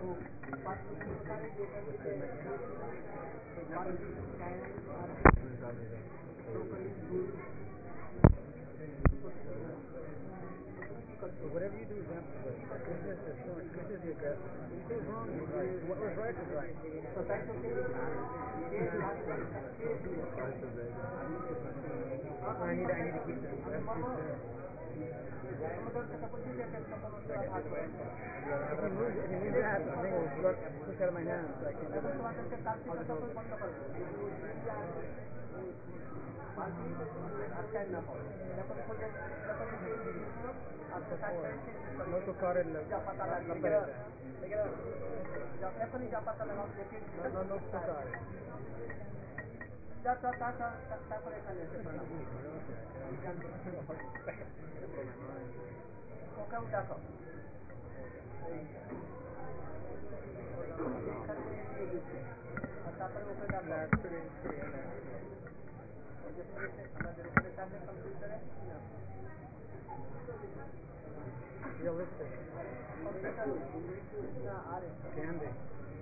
Whatever you do is emphasis. Business is short. Business is aggressive. What was wrong is right. What was right is right. I need to keep this. That's if you lose that, I think it will push out of my hands. So I can't do that. I'll just hold it. No tocar la pared. No tocar. Realistic. Can be.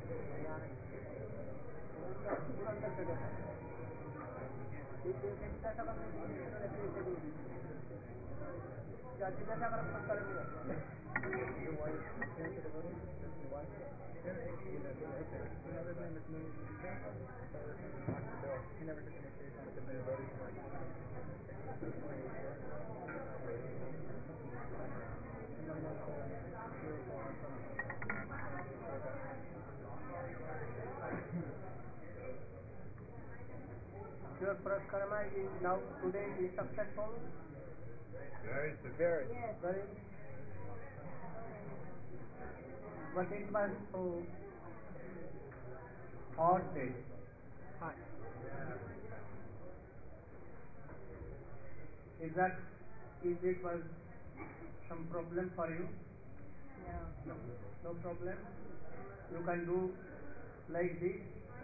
Your Praskarma is now today is successful? Very. Very. Very. But it was so hot day. Hot. Is it was some problem for you? No problem. You can do like this.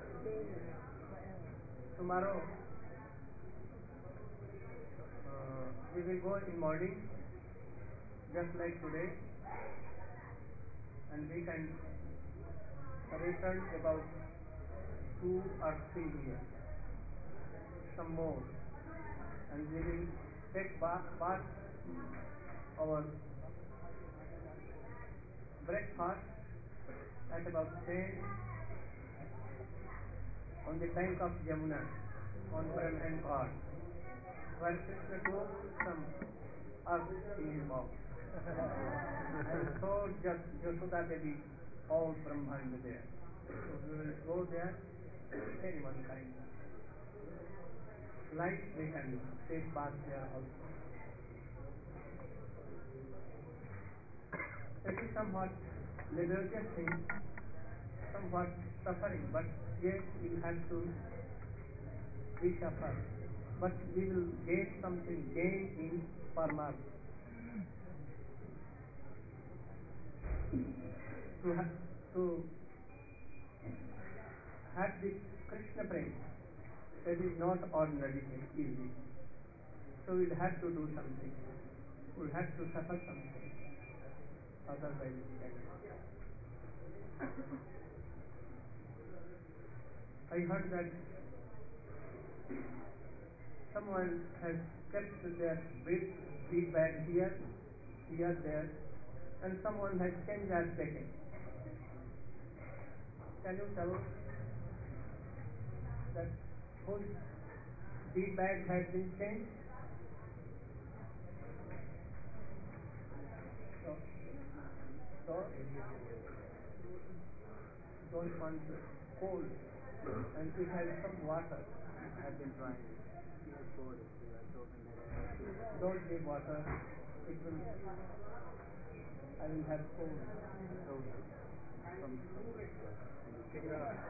Tomorrow we will go in morning just like today, and we can return about 2 or 3 years, some more, and we will take back our breakfast at about 10 on the bank of Yamuna on Brahman Ghat, where Krishna took some earth in his mouth and so just Yashoda Devi all Brahmanda there. So we will go there, anyone kind. Like we can take bath there also. It is somewhat laborious thing, somewhat suffering, but yet we have to we suffer. But we will gain something, gain in Paramartha. To have this Krishna prema, that is not ordinary thing, easy. So we'll have to do something. We'll have to suffer something. Otherwise we cannot. I heard that someone has kept their big bag here, there, and someone has changed their packet. Can you tell that whose big bag has been changed? So don't want cold, and it has some water. I've been trying. He has boarded, so I told him that don't give water. It will. I will have cold. Take it out.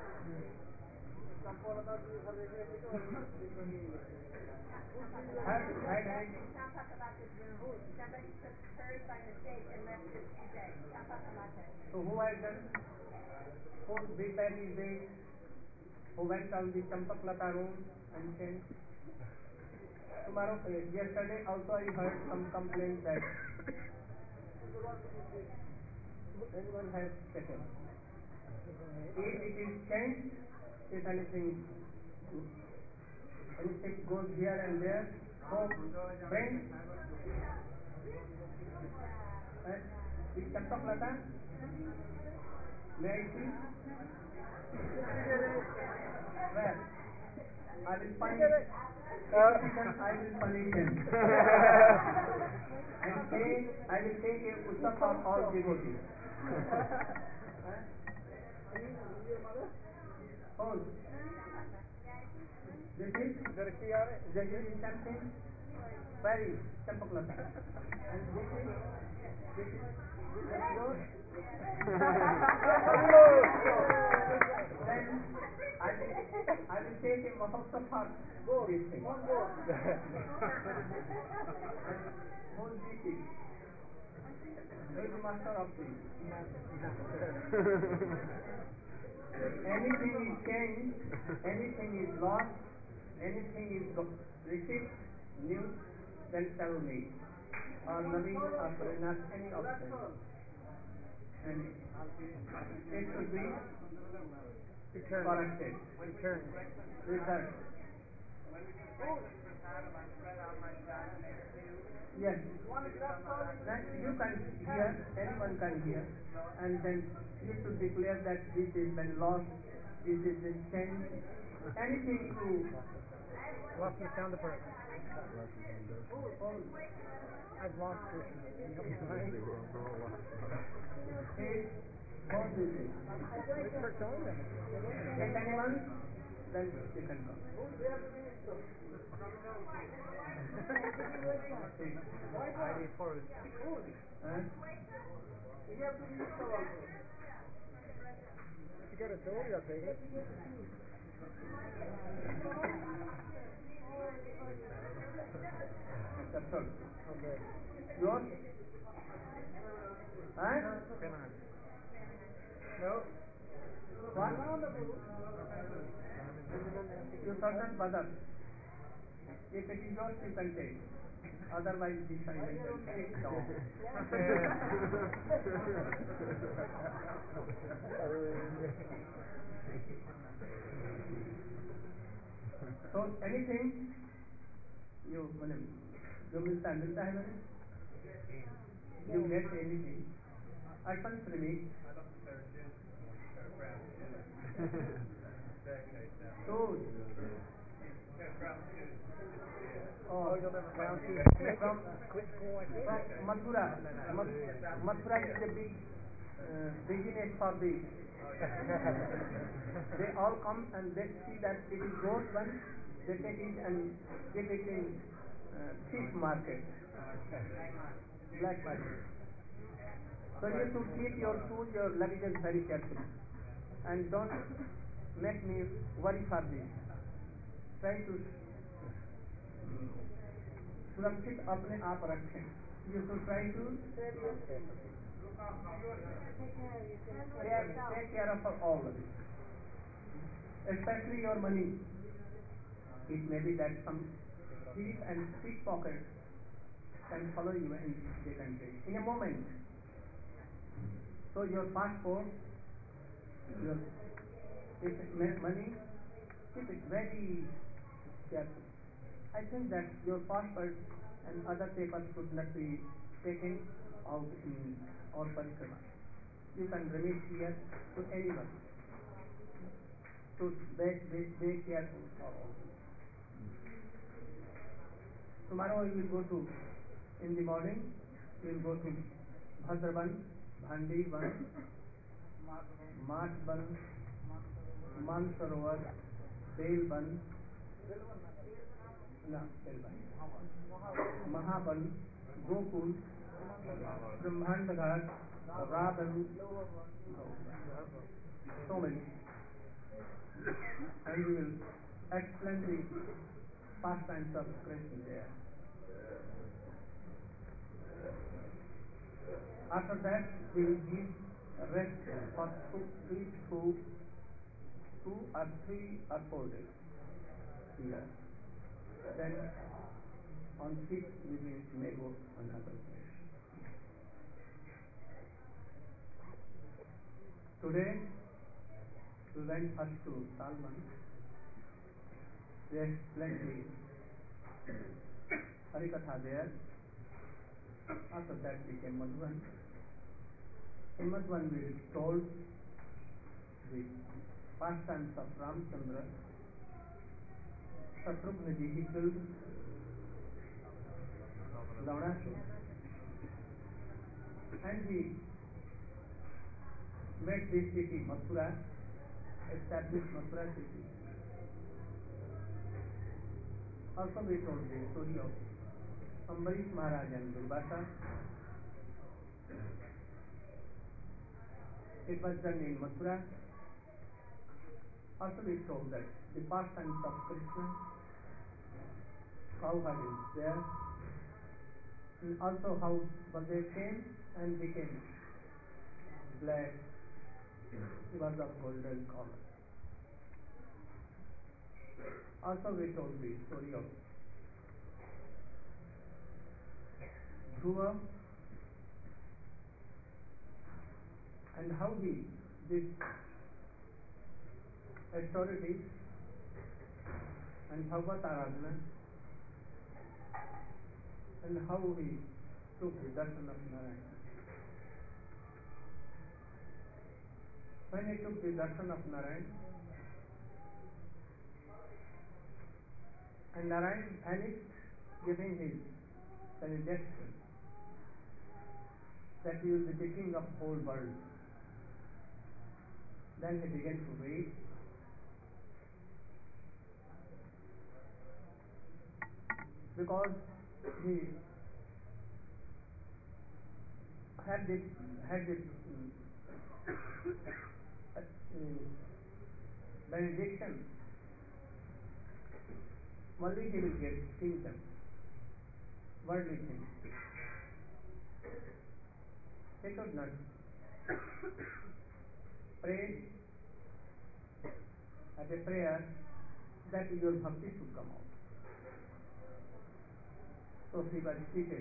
Had Somebody took hers by mistake and left his today. so who has done? Whose big bag is there? Who went on the Champaklata room and changed? Tomorrow, yesterday also I heard some complaint that anyone has taken. If it is changed, if anything goes here and there, so friends, is Chapak Lata? May I see? Where? I will punish. I will punish him. And say, I will take a utsav for all devotees. Hold. This is something very Chapak Lata. And this is yours. Then I will take a mahotsav for this thing. Who is this? Who is the master of this? Anything is changed, anything is lost, anything is received, new, then tell me. Or Naveen or Pranath, any of them. And it should be corrected. Research. Yes. Then you can hear, anyone can hear, and then you should declare that this has been lost, this is been changed. Anything you Lost the sound of her. I've lost Krishna. say, don't do this. Get anyone, then you can come. ID forward. You got a door, I'll take it. That's all. Okay. Yours? Huh? No. What? You certain mother. If it is yours, you can take. Otherwise, this I will take down. So anything you मिलता है मैंने you get anything अर्पण श्रमिक shoes from Mathura. Mathura is a big business for this. They all come and they see that it is gold one, they take it and give it in cheap market, black market. So you should keep your shoes, your luggage very carefully, and don't make me worry for this. Try to सुरक्षित अपने आप रखें. You should try to take care of all of it, especially your money. It may be that some thief and pickpocket can follow you and they can take in a moment. So your passport, your money, keep it very careful. I think that your passport and other papers should not be taken out in our parikrama. You can remit here to anyone. So be careful. Tomorrow we will go to, in the morning, we will go to Bhadraban, Bhandiban, Matban, Mansarovar, Belban, Mahaban, Gokul, Brahmandaghat, Radhan, so many. And we will explain the pastimes of Krishna there. After that, we will give rest for at least 2 or 3 or 4 days here. Then on 6th we may go another place. Today We went first to Salman. We explained the Harikatha there. After that we came Madhuban. In Madhuban we told the pastimes of Ramchandra. Shatrughnji he killed Lavanasu, and he made this city Mathura, established Mathura city. Also we told the story of Ambarish Maharaj and Durvasa. It was done in Mathura. Also we told that the pastimes of Krishna, cowherd is there, and also how Baldev came and became black. He was of golden color. Also we told the story of Dhruva and how he did austerities and Bhagavad Aradhana, and how he took the darshan of Narayan. When he took the darshan of Narayan, and Narayan vanished, giving his benediction that he will be the king of whole world. Then he began to read. Because he had this benediction, only he will get kingdom, worldly things. He could not pray as a prayer that your bhakti should come out. So he was seated.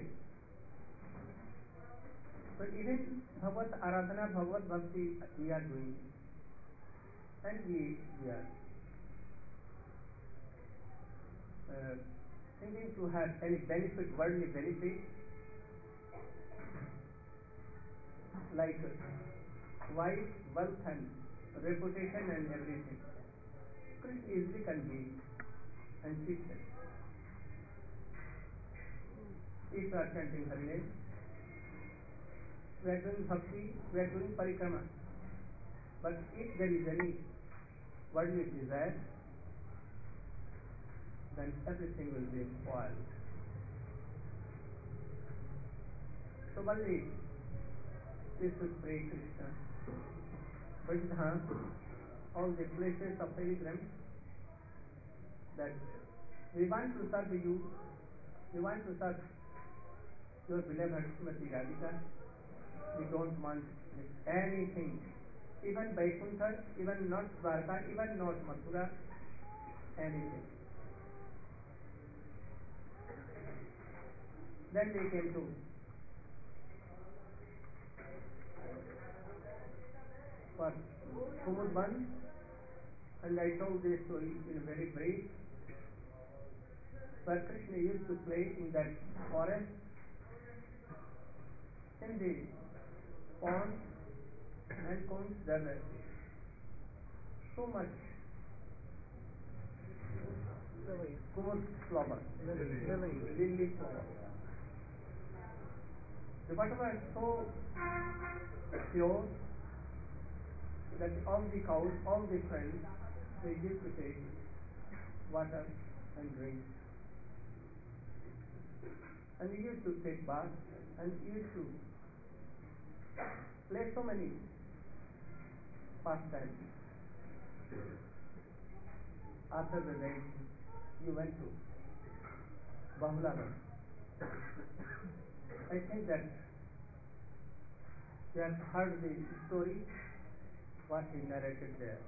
So even Bhagavad Aradhana, Bhagavad Bhakti we are doing, and we are thinking to have any benefit, worldly benefit, like wife, wealth and reputation and everything. Krishna easily can give and teach them. If we are chanting Hari name, we are doing bhakti, we are doing parikrama. But if there is any worldly desire, then everything will be spoiled. So only we should pray Krishna. Vrindavan, all the places of pilgrims, that we want to serve you, we want to serve your beloved Srimati Radhika. We don't want anything, even Vaikuntha, even not Dwarka, even not Mathura, anything. Then we came to what Kumudban, and I told this story in very brief, where Krishna used to play in that forest, in the pond and cones. There were so much kumud flower, lily flower. The water was so pure that all the cows, all the friends, they used to take water and drink. And he used to take bath, and he used to play so many pastimes. After the day, you went to Bahulavan. I think that you have heard the story, what he narrated there.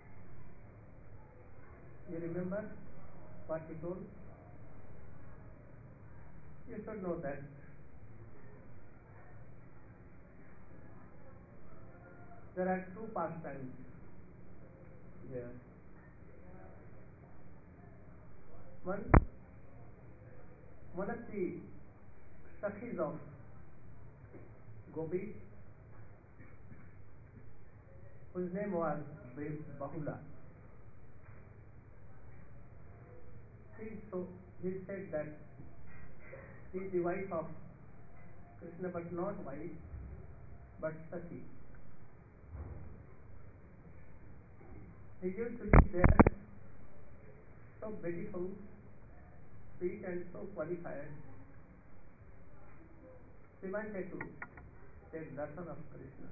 You remember what he told? You should know that there are two pastimes Yeah. One one of the Sakhis of Gopi, whose name was Bahula, so he said that she is the wife of Krishna, but not wife, but Sakhi. He used to live there, so beautiful, sweet, and so qualified. She wanted to take darshan of Krishna.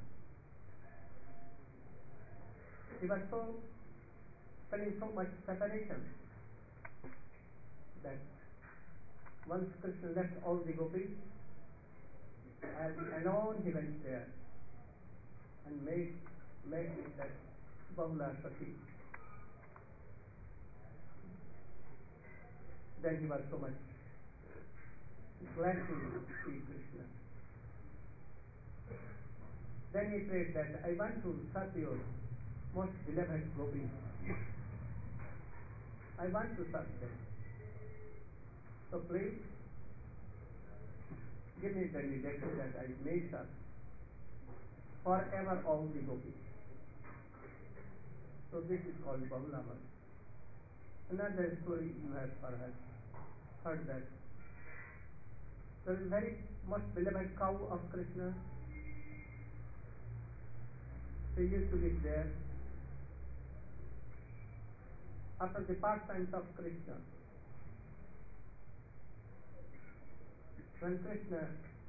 He was so feeling so much separation that once Krishna left all the gopis, and alone he went there and met with that Bahula Sakhi. Then he was so much glad to see Krishna. Then he prayed that I want to serve your most beloved gopis. I want to serve them. So please give me the direction that I may serve forever all the gopis. So this is called Bahulamat. Another story you have perhaps heard that there is very most beloved cow of Krishna. She used to live there. After the pastimes of Krishna, when Krishna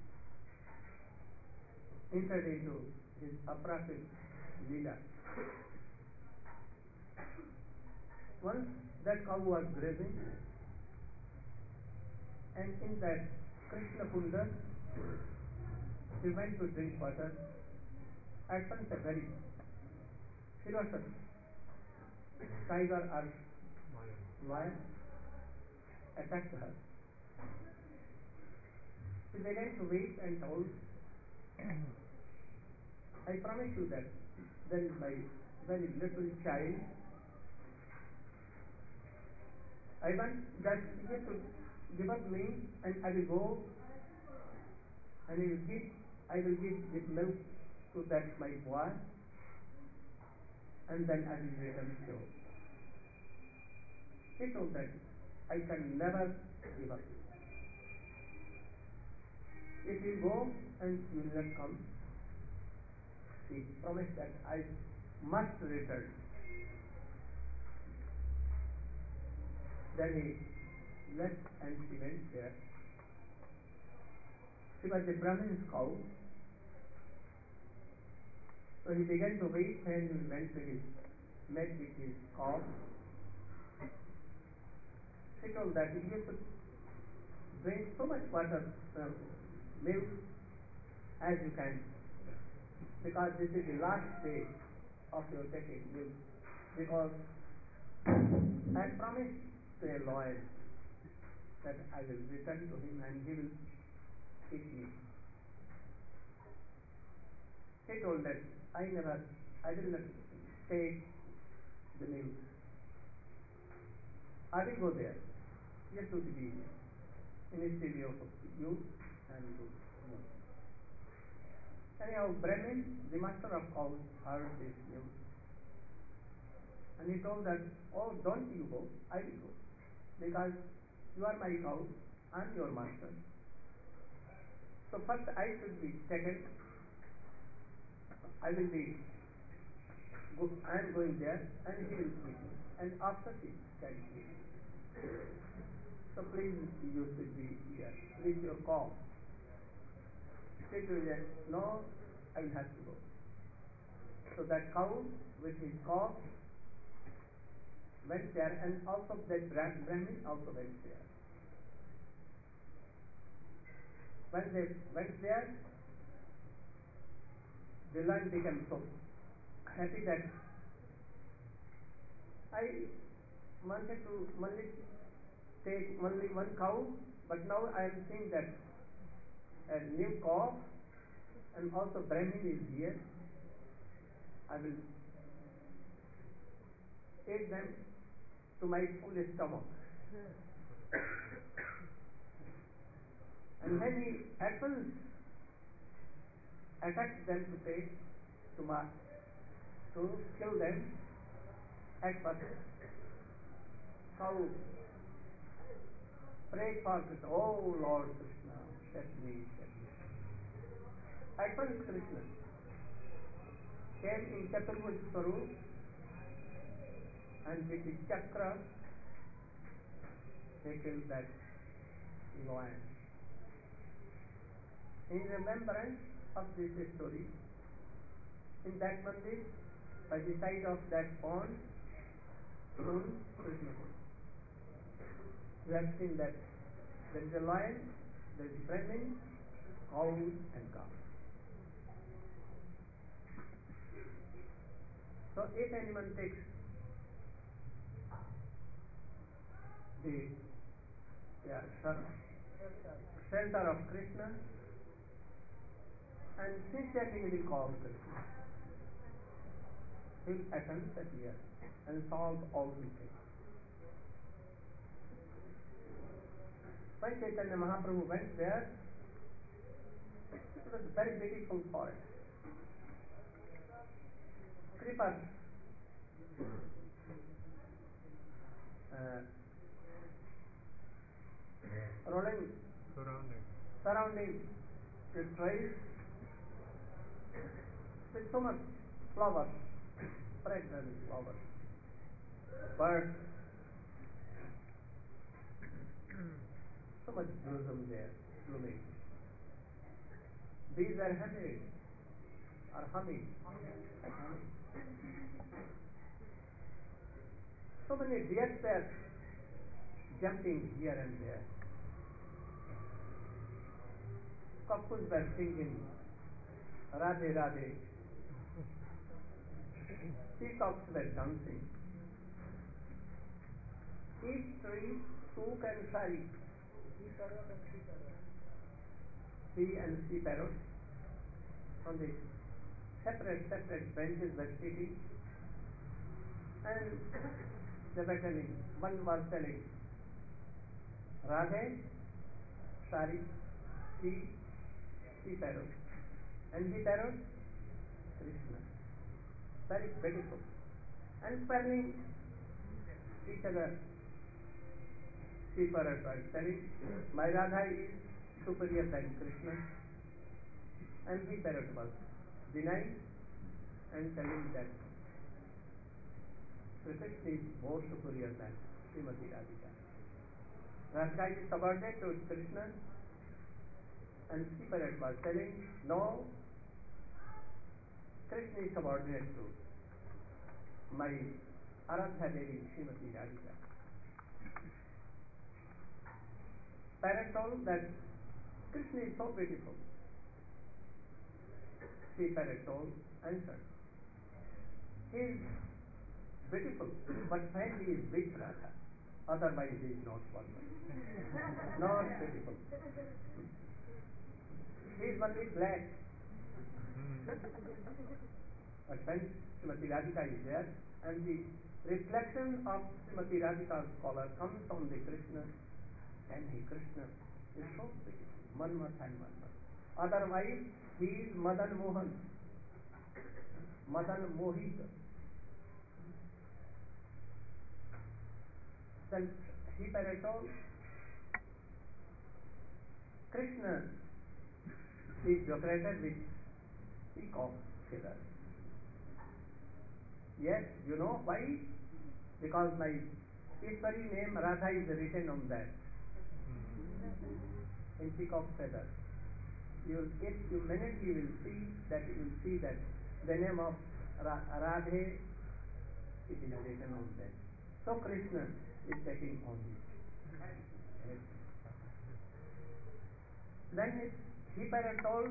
entered into his Aparapik Leela, once that cow was grazing, and in that Krishna Kunda, she went to drink water. At once a very ferocious tiger or lion attacked her. She began to weep and told, I promise you that there is my very little child. I want that he to give up me, and I will go and I will give this milk to that my boy, and then I will return to you. He told that I can never give up. If you go and you will not come, he promised that I must return. Then he left and she went there. She was a Brahmin's cow. So he began to weep and he went to met with his cow. She told that he used to drink so much water, milk as you can, because this is the last day of your taking milk. Because I promised to a lawyer that I will return to him and he will eat me. He told that I will not take the milk. I will go there, just to be in the studio of you and to you. Anyhow, Brahmin, the master of cows, heard this news. And he told that, oh, don't you go, I will go. Because you are my cow, I am your master. So first I should be taken. I am going there and he will feed me. And after he can feed me. So please you should be here with your cow. Say to him, no, I will have to go. So that cow with his cow went there, and also that Brahmin also went there. When they went there, the lion became so happy that I wanted to only take only one cow, but now I am seeing that a new cow and also Brahmin is here. I will ate them to my full stomach. And when he at once attacked them to take, to kill them, at first, how prayed for Krishna, oh Lord Krishna, set me, set me. At once Krishna came in Chaturbuj Swarup and with his chakra they killed that lion. In remembrance of this story, in that mandir, by the side of that pond, soon Krishna Kund. You have seen that there is a lion, there is Brahmin, cow and calf. So if anyone takes the shelter of Krishna and sincerely he will call Krishna, he will at once appear and solve all the things. When Chaitanya Mahaprabhu went there, it was a very beautiful forest. Creepers rolling, surrounding the trees with so much flowers, fragrant flowers, birds, so much blossom there, blooming. Bees are humming, So many deer were jumping here and there. Cuckoos were singing, Radhe Radhe. Peacocks were dancing. Each tree, spook and shari. Sea and sea parrots on the separate benches were sitting and they were telling, one was telling Radhe, shari, sea parrot, and he parrot, Krishna. Very beautiful. And spelling each other. Sea parrot was telling, my Radha is superior than Krishna. And he parrot was denying and telling that Krishna is more superior than Srimati Radhika. Radhika is subordinate to Krishna, and sea parrot was telling, no, Krishna is subordinate to my Aradhya Devi Srimati Radhika. Parrot told that Krishna is so beautiful. Sea parrot told, answered, he is beautiful, but when he is with Radha, otherwise he is not perfect, not beautiful. He is only black. But when Srimati Radhika is there, and the reflection of Srimati Radhika's color comes on the Krishna, and the Krishna is so beautiful, Manmat and Manmat. Otherwise, he is Madan Mohan, Madan Mohita. Then he told, Krishna is decorated with peacock feathers. Yes, you know why? Because my Ishwari name Radha is written on that in peacock feathers. If you minutely will see that, you will see that the name of Radhe it is written on that. So Krishna is taking on it. Then he told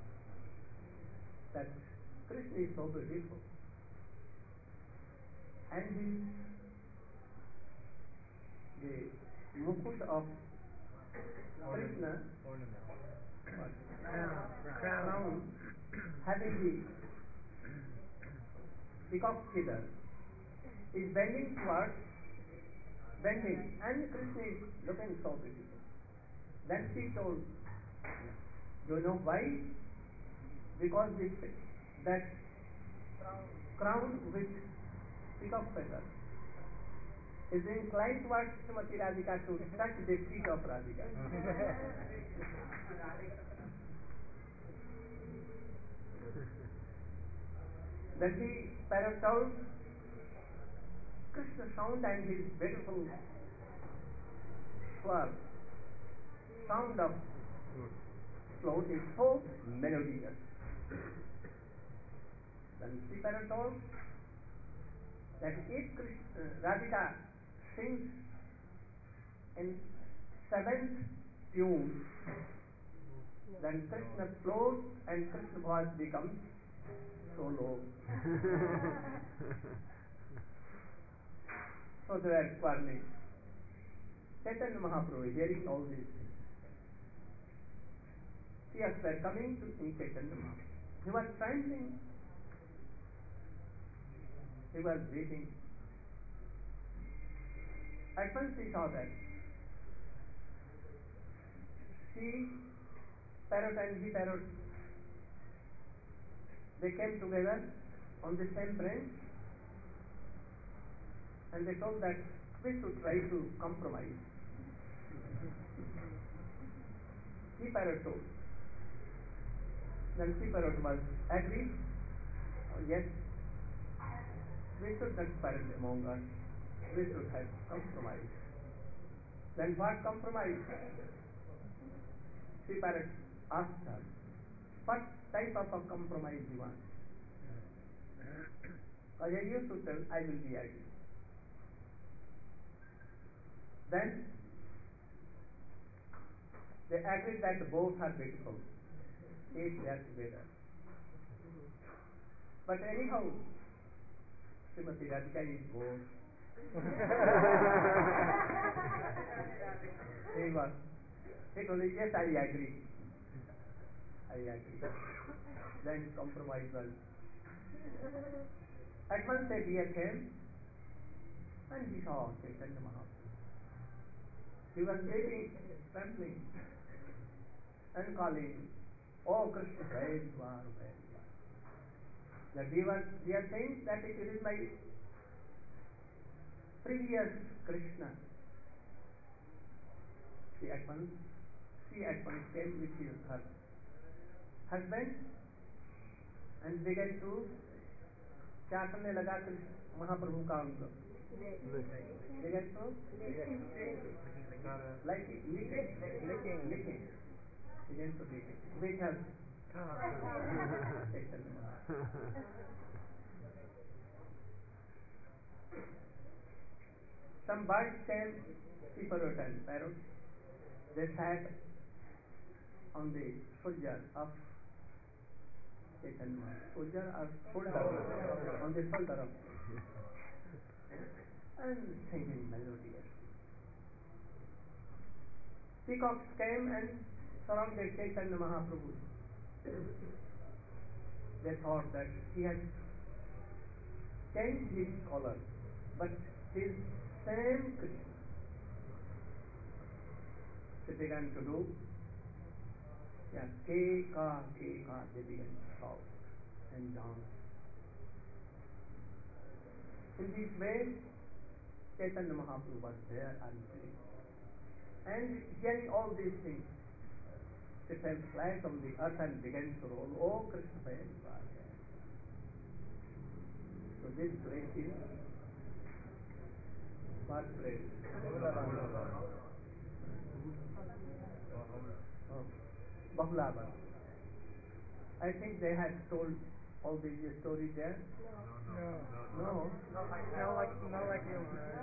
that Krishna is so beautiful, and the mukut of Krishna, crown, having the peacock feather, is bending, and Krishna is looking so beautiful. Then she told, you know why? Because that crown with peacock feather is inclined towards Srimati Radhika to touch the feet of Radhika. Then the parrot told Krishna sound and his beautiful swar sound of float is so melodious. Then Sri Parrot told that if Radhika sings in seventh tune, then Krishna floats and Krishna voice becomes so low. So they were quarreling. Chaitanya Mahaprabhu, hearing all these things, tears were coming to in Chaitanya Mahaprabhu. He was trembling. He was weeping. At once he saw that she, parrot and he parrot, they came together on the same branch and they told that we should try to compromise. He parrot told. Then she parrot was agreed. Oh, yes, we should not quarrel among us. We should have compromise. Then what compromise? She parrot asked her, what type of a compromise you want? You should tell, I will be agree. Then they agreed that both are beautiful if they are together. But anyhow, Srimati Radhika is bored. He told me, yes, I agree. I agree. Then compromise was. At once a deer came and he saw Chaitanya Mahaprabhu. He was weeping, trembling, and calling, oh Krishna, where you are, where you are. The deer thinks that it is my previous Krishna. She at once came with her husband and began to क्या करने लगा कृष्ण महाप्रभु का अंग began to like licking began to lick it with her some birds came, parrot and parrot. They sat on the shoulder of Chaitanya, shoulder on the shoulder of and singing melodiously. Peacocks came and surrounded Chaitanya Mahaprabhu. They thought that he has changed his color, but his same Krishna. They began to do ke ka, they began to shout and dance. In this way, Chaitanya Mahaprabhu was there and playing. And hearing all these things, they fell flat on the earth and began to roll. Oh Krishna, where you are there? So this place is what place? Bahulavan. I think they have told all these stories there. No. No like you.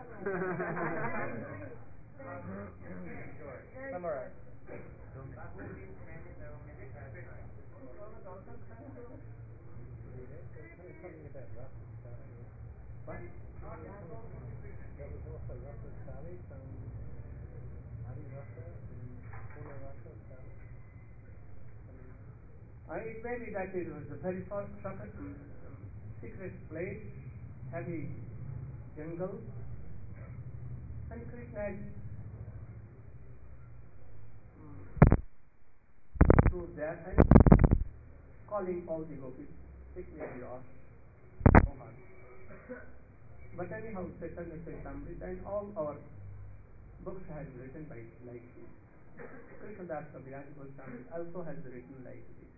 Summarize. What? There was also Rasa Sally from Adi Rasa and Purna Rasa Sally. It may be that it was a very secret place, heavy jungle, and Krishna had stood there and calling all the gopis, take me yours, Mohan. But anyhow, Chaitanya Charitamrita and all our books have written by like this. Krishnadas Kaviraj Goswami also has written like this.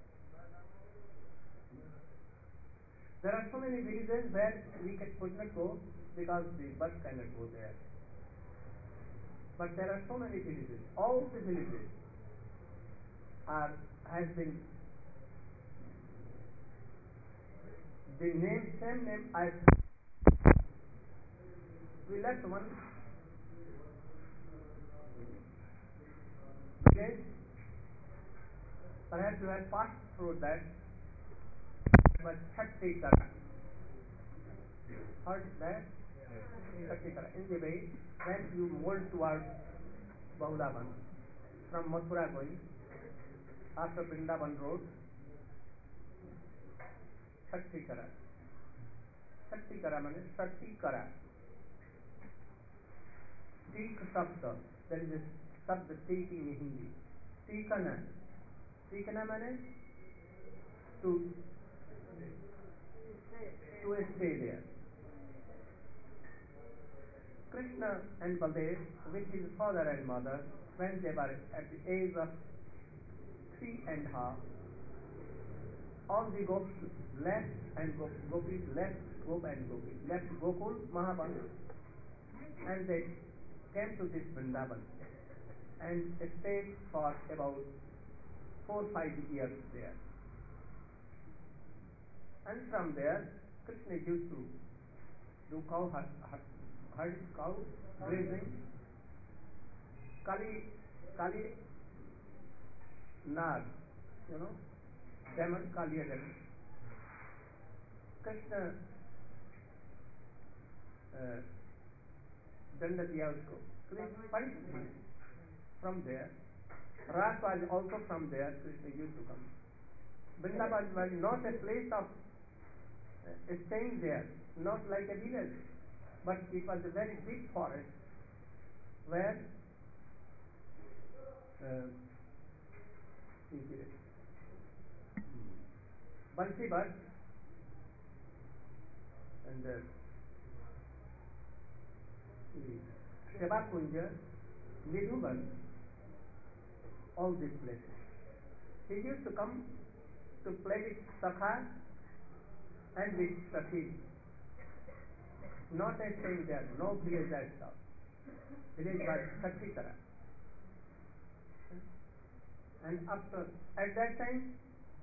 There are so many villages where we could not go because the bus cannot go there. But there are so many villages. All the villages has been the same name as we left one village. Perhaps you have passed through that, but Chhattikara. Heard that? Chhattikara. In the way, when you move towards Bahudavan, from Mathura going, after Vrindavan road, Chhattikara. Chhattikara means Chhattikara. Tik Sabda. There is a Sabda Tik in Hindi. Tikana. Tikana means to stay there. Krishna and Baldev with his father and mother, when they were at the age of 3.5, all the gopis left and gopis left, Gop and gopis left Gokul, Mahaban, and they came to this Vrindavan and stayed for about 4-5 years there. And from there, Krishna used to do cow grazing. Kali Nag, demon, Kaliya demon. Krishna danda diya usko. Krishna punished him. From there, Ras was also from there. Krishna used to come. Vrindavan was not a place of staying there, not like a village, but it was a very big forest where Bansivat and Sevakunja, Nidhuban, all these places. He used to come to play with Sakha and with Sakhi. Not a staying there, no village as such. Village was Chhattikara. And at that time,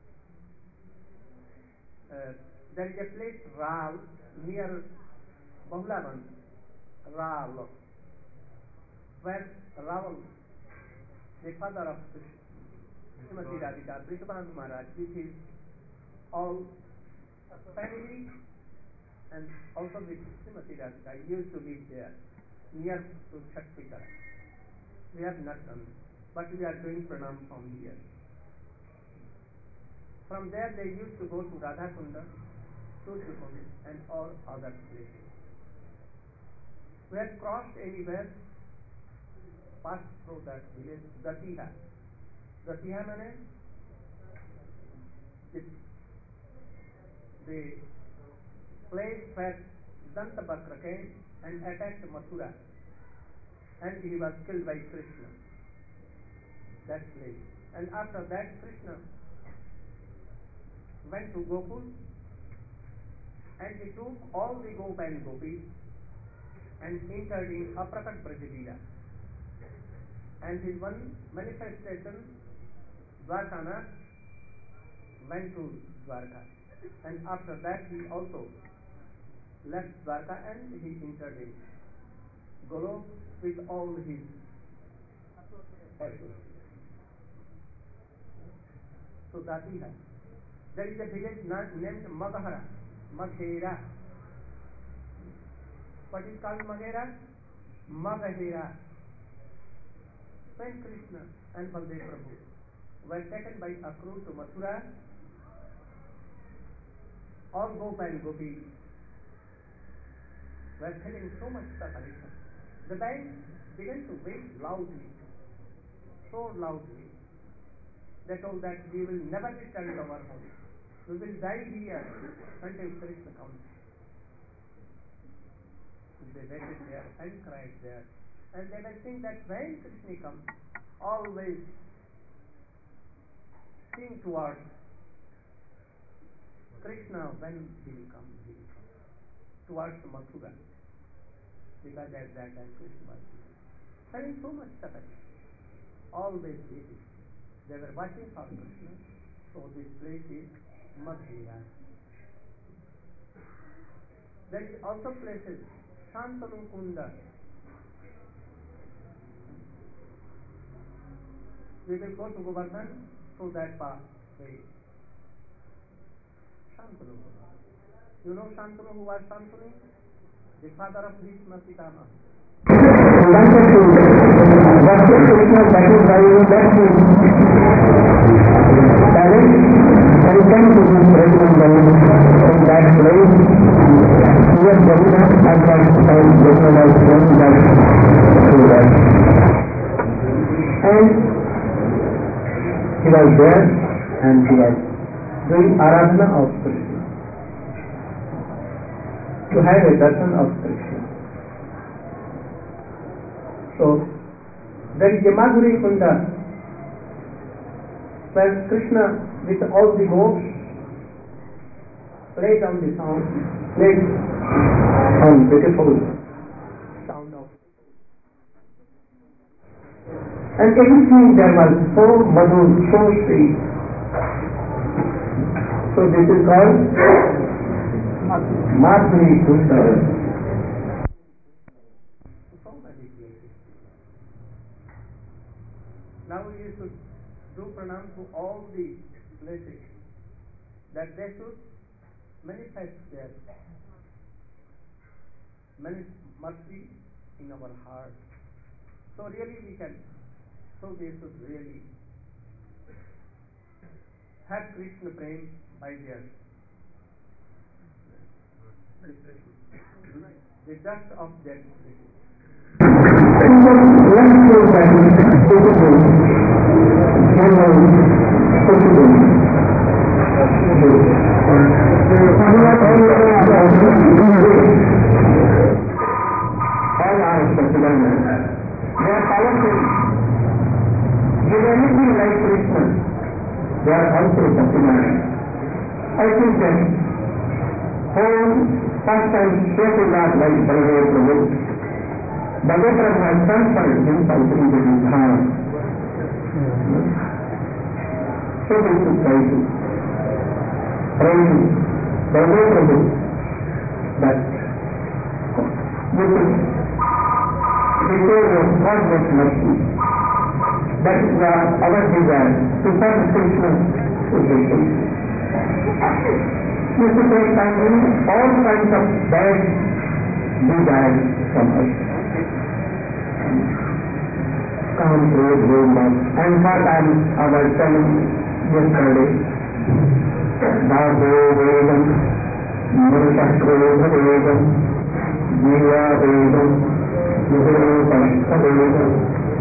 there is a place, Ral, near Bahulavan, Ral, where Raval, the father of Srimati Radhika, Brishabhanand Maharaj, with his all family and also with Srimati Radhika, used to live there, near to Chhattikara. We have not done, but we are doing pranam from here. From there they used to go to Radhakunda, Sushukund and all other places. We had crossed anywhere, passed through that village, Datiha. Datiha means the place where Dantabhakra came and attacked Mathura, and he was killed by Krishna. That place. And after that, Krishna went to Gokul and he took all the Gop and Gopis and entered in Aprakat Brajavila. And his one manifestation, Dwarkanath, went to Dwarka. And after that, he also left Dwarka and he entered in Golok with all his associates. So that he has. There is a village named Maghera. Maghera. What is called Maghera? Maghera. When Krishna and Baldev Prabhu were taken by Akrura to Mathura, all Gop and Gopis were feeling so much separation. The band began to wait loudly, so loudly. They told that we will never return to our home. We will die here until Krishna comes. And they waited there and cried there. And they were saying that when Krishna comes, always sing towards Krishna when he will come, towards Mathura. Because at that time Krishna was having so much suffering. Always waiting. They were watching for Krishna. So this place is Mathura. There is also places, Shantanu Kunda. We will go to Govardhan through that path. Shantanu. You know Shantanu, who was Shantanu? The father of Bhishma Pitama. He was there and he was doing aradhana of Krishna, to have a darshan of Krishna. So there is a Madhuri Kunda where Krishna with all the goats played on the sound, played on beautiful sound of, and everything there was so madhur, so sweet. So this is called Madhuri Kunda. So many places. Now you should do pranam to all the places, that they should manifest their mercy in our heart. So really we can, so they should really have Krishna Prem by their the dust of their All are Satchidananda. They are powerful. They are anything like Krishna. They are also Satchidananda. I think that whole first time Shri Lord like Baladev Prabhu, Baladev has transferred himself into his heart. So we should try to praise Baladev Prabhu that we should receive your cosmic mercy. That is our desire, to serve Krishna to Krishna. We should take time in all kinds of bad desires from us. Come through Brahma, and what I was telling yesterday, Bhavo Vedam, Murashakro Vedam, Jiva Vedam, Yuhurupashta Vedam,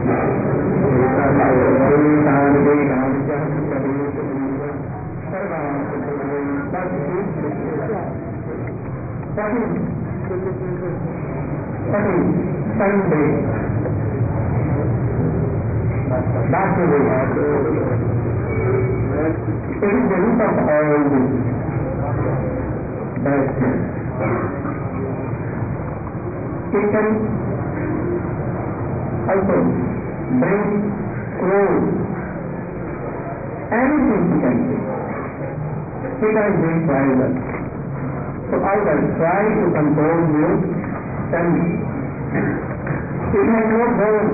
Sunday, that's the way. It is the root of all this. It can also bring clothes, anything he can do. He can bring pleasure. So I will try to control you, and it has no bone.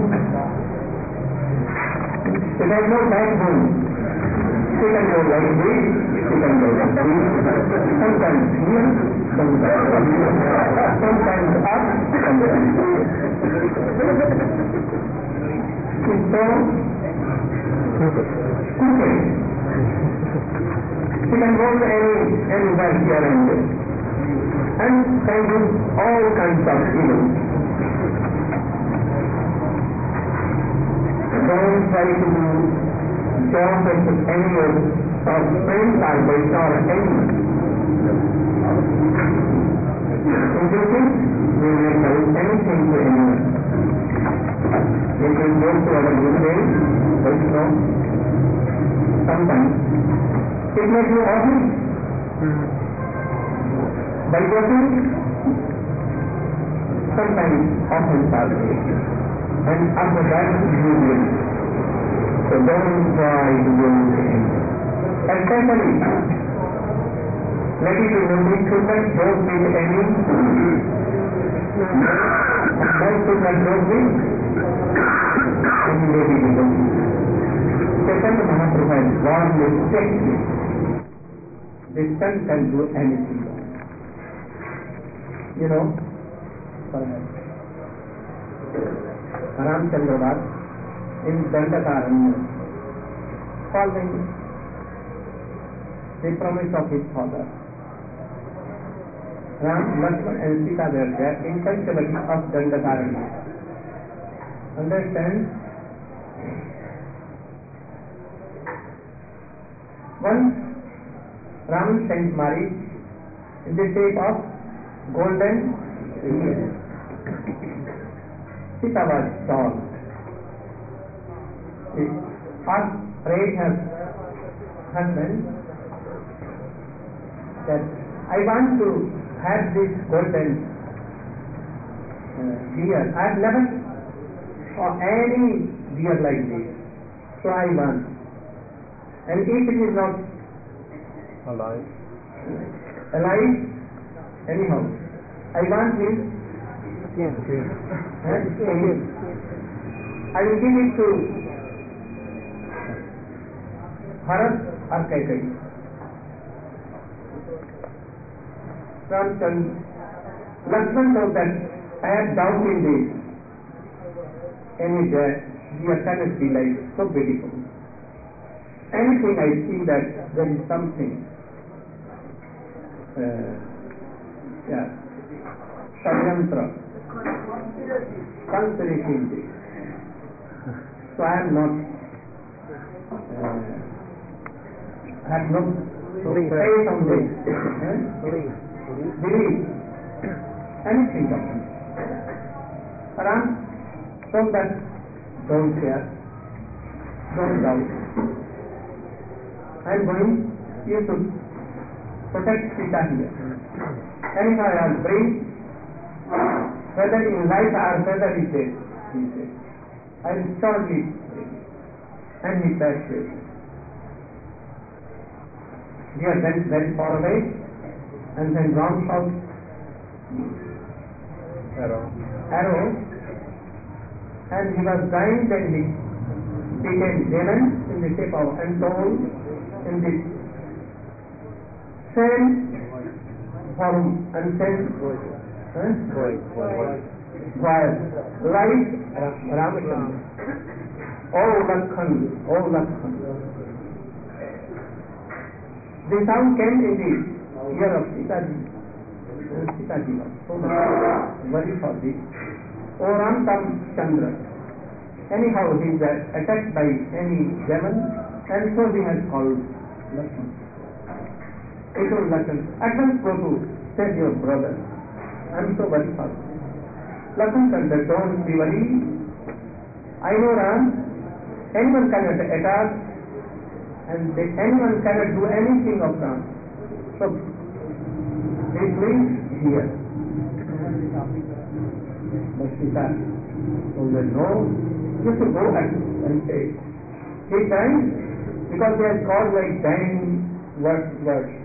It has no backbone. It can go like this, it can go like this, sometimes here, sometimes up, sometimes it's so crooked. It can go to anywhere here and there. and can do all kinds of evil. Don't try to do job with any of friends or boys or anyone. In this case, we may tell anything to anyone. We can go to our good ways, but no. Sometimes it may be obvious. By working, sometimes often sadly, and after that you will. So don't try to do anything. Especially, let it remember should not joke with any. One should not joke with any lady people. Second, Mahaprabhu has warned you strictly. This son can do anything. You know, Ramchandra Das in Dandakaranya, following the promise of his father. Ram, Lakshman and Sita were there in Panchavati of Dandakaranya. Understand? Once Ram sent marriage in the shape of golden ears. Sita was tall. She asked, prayed her husband that I want to have this golden beard. I have never saw any beard like this. So I want. And if it is not alive, anyhow, I want his skin. I will give it to Bharat or Kaikeyi. Lakshman knows that I have doubt in this. Any day, dear cannot be like so beautiful. Anything I see that there is something, Shadyantra, conspiracy in this. So I am not, have no faith on this. Believe anything of it. Ram, so that don't fear, don't doubt. I am going, you should protect Sita here. Anyhow, I will bring, whether in life or whether in death, he said. I will surely bring. And he passed away. Deer went very far away, and then Ram shot arrow, and he was dying, then he became demon in the shape of Anton in the same form and same voice, like Ramachandra. Oh Lakhan, oh Lakhan. The sound came in the ear of Sitaji. Sitaji was so much worried for this. Oh Ramchandra. Anyhow, he is attacked by any demon, and so he has called Lakshman. He told Lakshman, at once go to tell your brother, I am so worried for you. Lakshman said, don't be worried. I know Ram, anyone cannot attack, and anyone cannot do anything of Ram. So, it means here. But Sita told them, no, you should go and say, he died because they had called like dying words.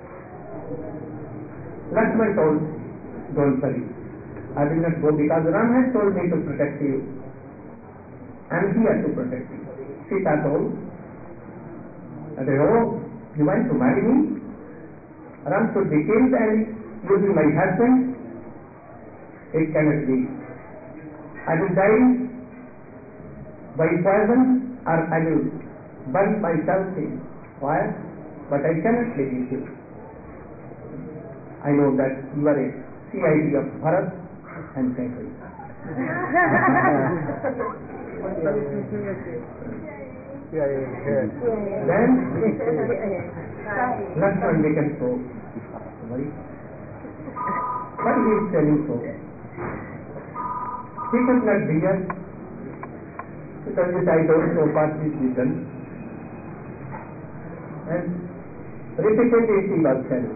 Lakshman told, don't worry, I will not go because Ram has told me to protect you. I am here to protect you. Sita told, oh, you want to marry me? Ram should be killed and you be my husband? It cannot be. I will die by poison or I will burn myself in fire, but I cannot live with you. I know that you are a CID of Bharat and Kaikeyi. Then Lakshman became so worried. But he is telling so. He could not bear because this I don't know what is written. And repeatedly he was telling.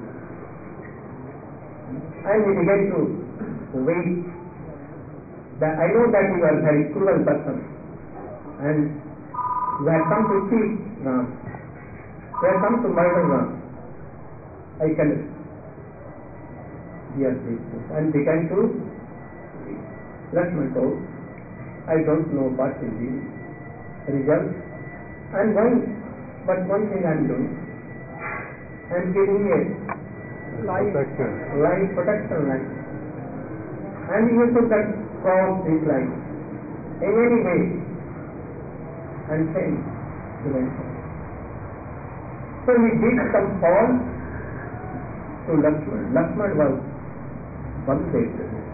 And he began to wait. That I know that you are a very cruel person. And you have come to cheat Ram. You have come to murder Ram. I cannot bear this. And began to Lakshman told, I don't know what is the result. And but one thing I am doing. I am giving a life protection line. And you should cross this line in any way and change the venture. So he did some fall to Lakshman. Lakshman was one day.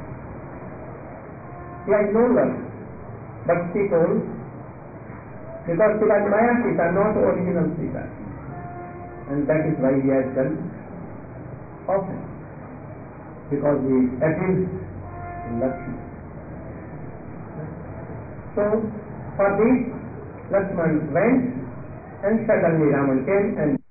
He had no love, but he told, because Sita and Maya Sita are not original Sita, and that is why he has done often, because he appeals Lakshman. So for this Lakshman went, and suddenly Raman came and